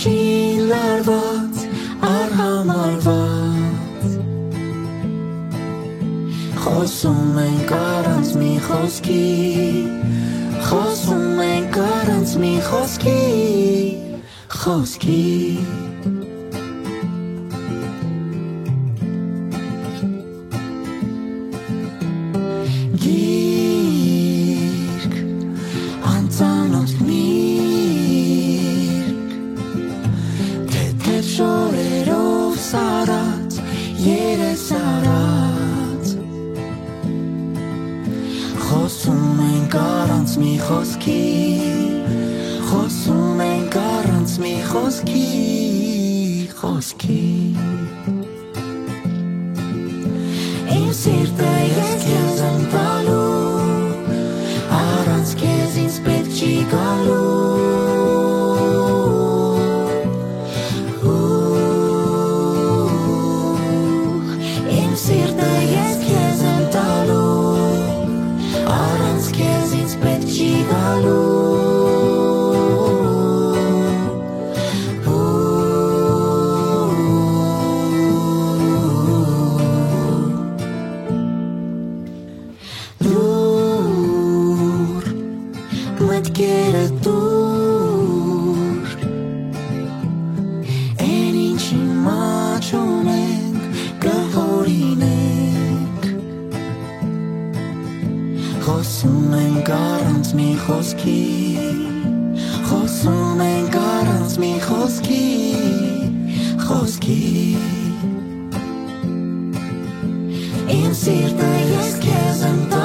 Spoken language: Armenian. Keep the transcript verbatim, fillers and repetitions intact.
վերջին լարված արհամարված խոսում ենք առանց մի խոսքի խոսում ենք առանց մի խոսքի խոսքի մի խոսքի խոսում ենք առանց մի խոսքի խոսքի Իմ սիրտը ես քեզ եմ տալու առանց քեզ ինձ պետք չի գալու Իմ սիրտը ես քեզ եմ տալու առանց քեզ ինձ պետք չի գալու Լուր մտքերը դուր Են ինչի մաչ ունենք կհորինենք Խոսում ենք առանց մի խոսքի Խոսում ենք առանց մի խոսքի Խոսքի Իմ սիրտը ես քեզ եմ տալու